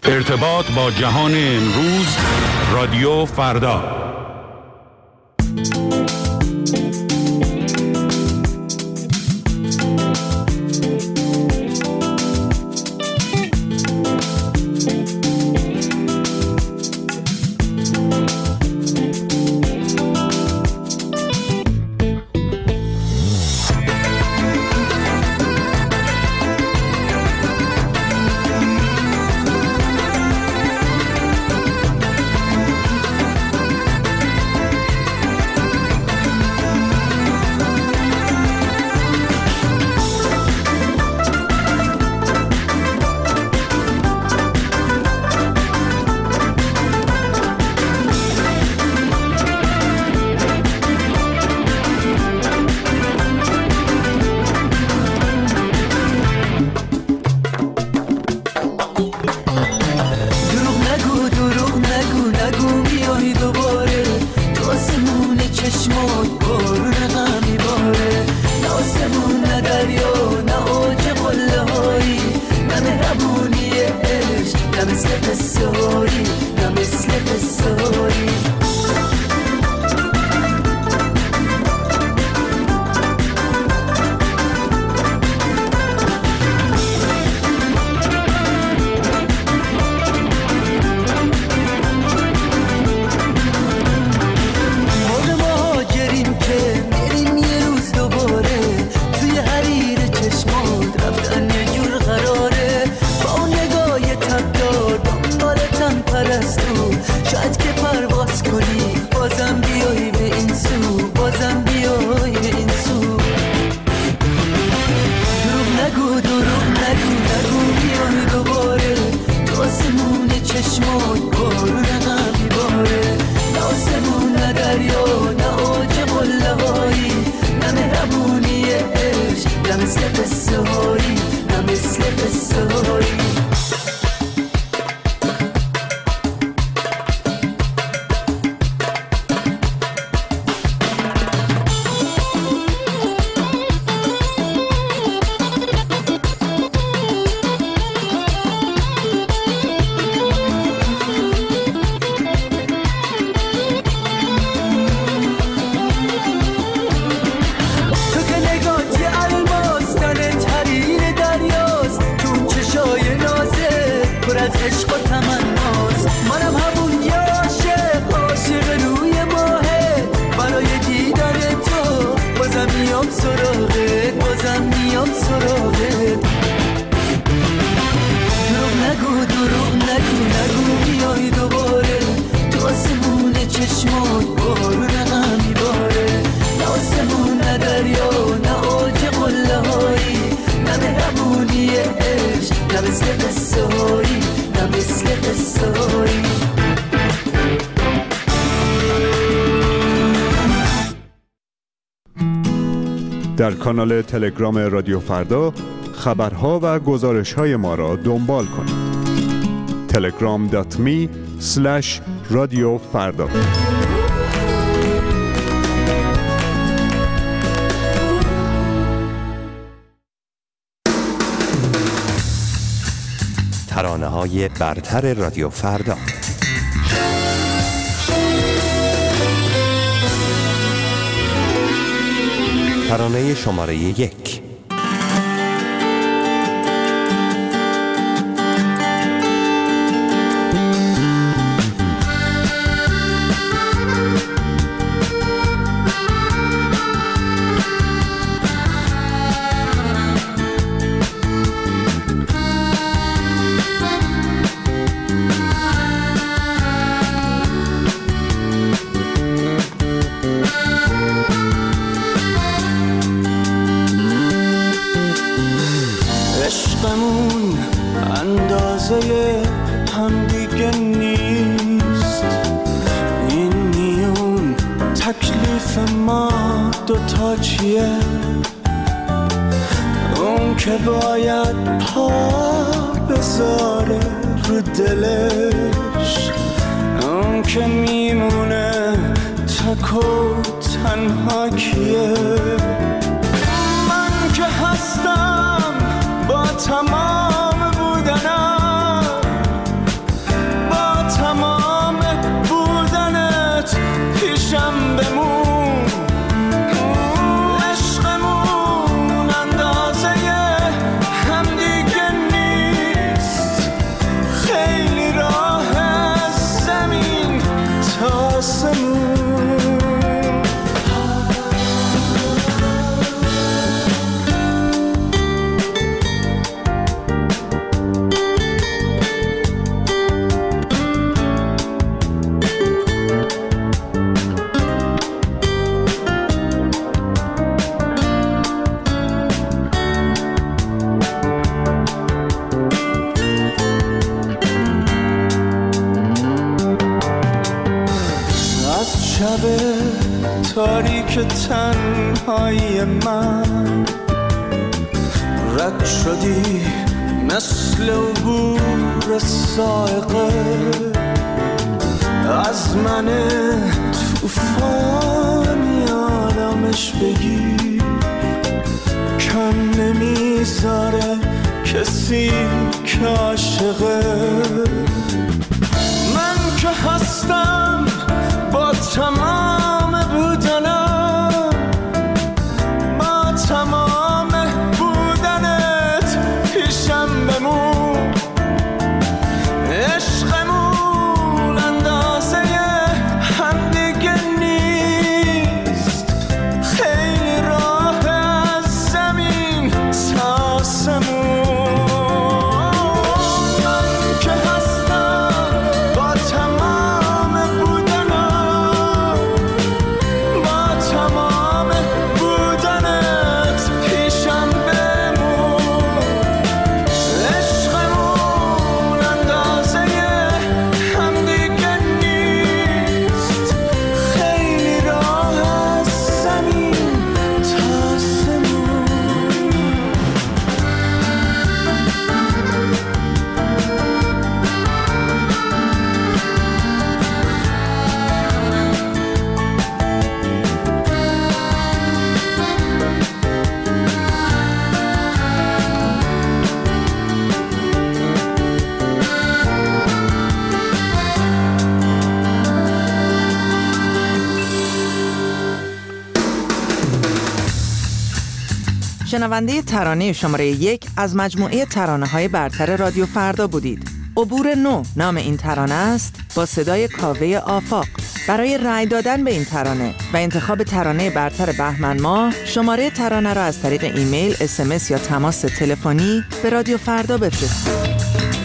ارتباط با جهان امروز، رادیو فردا. در کانال تلگرام رادیو فردا خبرها و گزارش‌های ما را دنبال کنید. telegram.me/رادیو فردا. ترانه‌های برتر رادیو فردا. ترانه شماره 1. عشقمون اندازه هم دیگه نیست، این میون تکلیف ما دوتا چیه؟ اون که باید پا بذاره رو دلش، اون که میمونه تک و تنها کیه؟ من که هستم با تمام بودنم، تاریک تنهایی من رد شدی مثل عبور سائقه از من توفانی آرامش بگیر کم نمیذاره کسی که عاشقه من که هستم با تمام بودنم با تمام بودنت پیشم بمون عشقمون اندازه هم دیگه نیست خیلی راه از زمین تا آسمون شنونده ترانه شماره 1 از مجموعه ترانه‌های برتر رادیو فردا بودید. عبور نو نام این ترانه است با صدای کاوه آفاق. برای رأی دادن به این ترانه و انتخاب ترانه برتر بهمن ماه شماره ترانه را از طریق ایمیل، SMS یا تماس تلفنی به رادیو فردا بفرستید.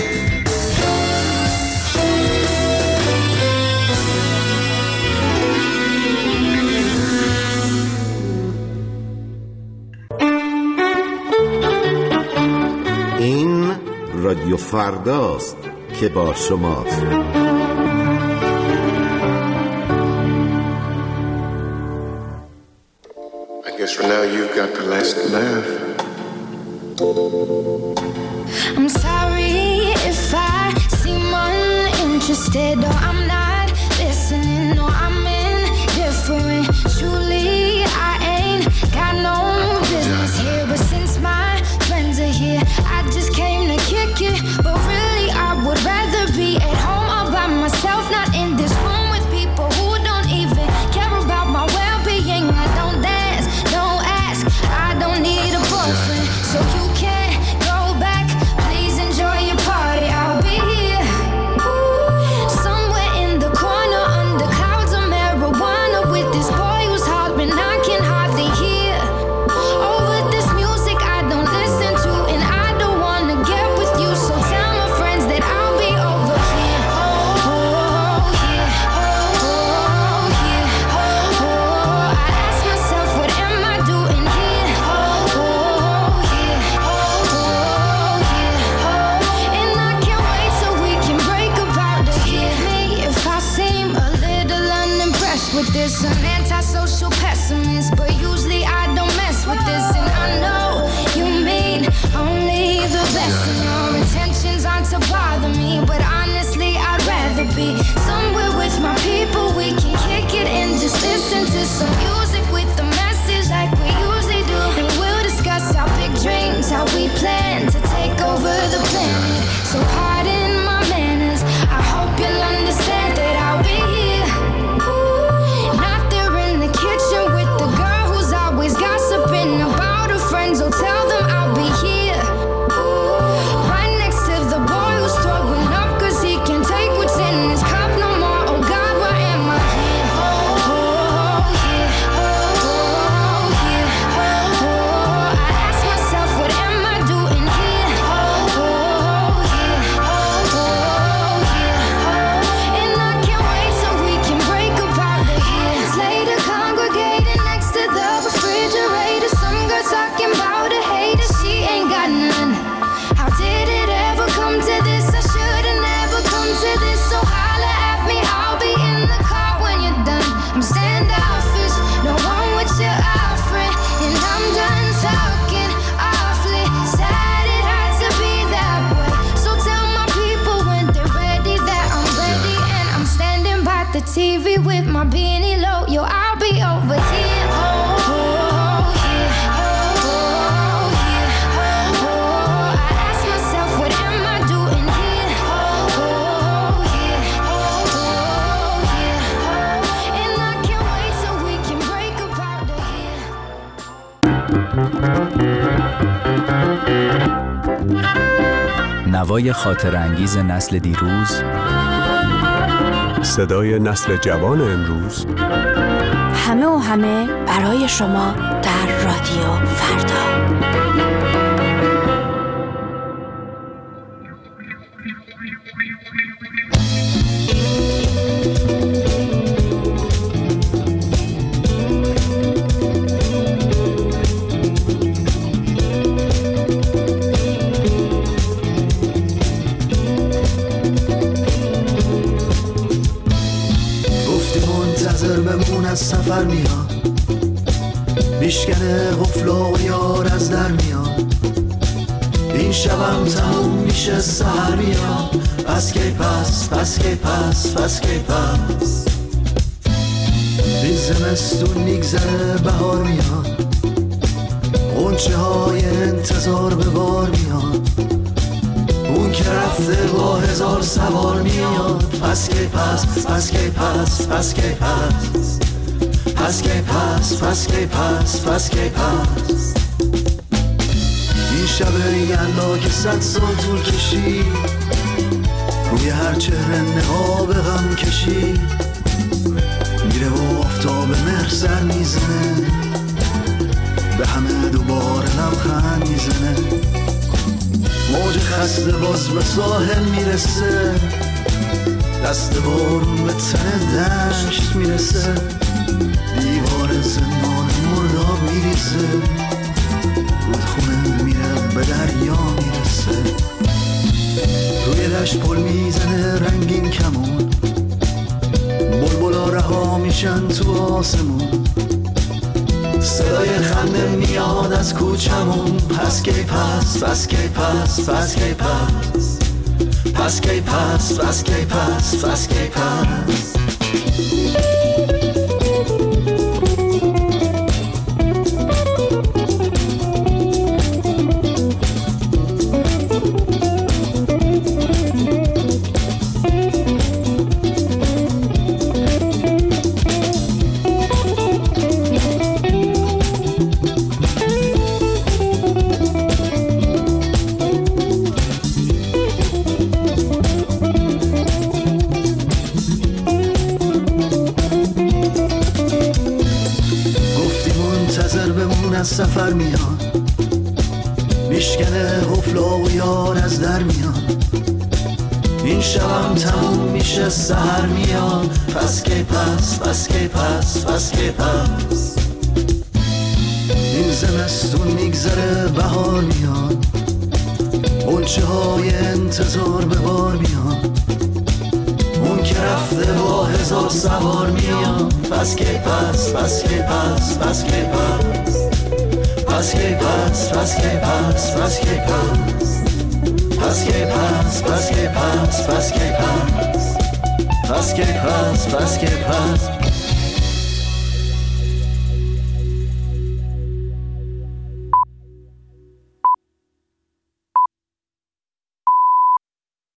این رادیو فرداست که با شماست. I guess for now you got the last laugh. I'm sorry if I seem uninterested or I'm not listening or I'm indifferent. Truly I ain't got no business here, but since my friends are here I just came to kick it. But really I would rather be at home all by myself, not in this room with people who don't even care about my well-being. I don't dance, don't ask, I don't need a boyfriend, so you can't go back. TV with my beanie low. Yo, I'll be over here. Oh, yeah. Oh, yeah. Oh, I ask myself, what am I doing here? Oh, yeah. Oh, yeah. And I can't wait so we can break apart the here. نوای خاطرانگیز نسل دیروز، صدای نسل جوان امروز، همه و همه برای شما در رادیو فردا. سفر میاد میشکنه قفلا و یار از در میاد این شبم تموم میشه سحر میاد پس کی پس پس کی پس پس کی پس این زمستون میگذره بهار میاد غنچه های انتظار به بار میاد اون که رفته با هزار سوار میاد پس کی پس پس کی پس پس کی پس پس کی پس پس کی پس پس کی پس این شب یلدا که 100 سال طول کشید روی هر چهره نقاب غم کشید میره و آفتاب مهر سر میزنه به همه دوباره لبخند میزنه موج خسته باز به ساحل میرسه دست بارون به تن دشت میرسه دیوار زندان مرداب میریزه رودخونه میره به دریا میرسه روی دشت پل میزنه رنگین کمون بلبلا رها میشن تو آسمون صدای خنده میاد از کوچمون پس کی پس پس کی پس پس کی پس پس کی پس پس کی پس پس کی پس سفر میاد میشکنه قفلا و یار از در میاد این شبم تموم میشه سحر میاد پس کی پس پس کی پس پس کی پس این زمستون میگذره بهار میاد غنچه های انتظار به بار میاد اون که رفته با هزار سوار میاد پس کی پس پس کی پس پس کی پس پس کی پس پس کی پس پس کی پس پس کی پس پس کی پس پس کی پس پس کی پس پس کی پس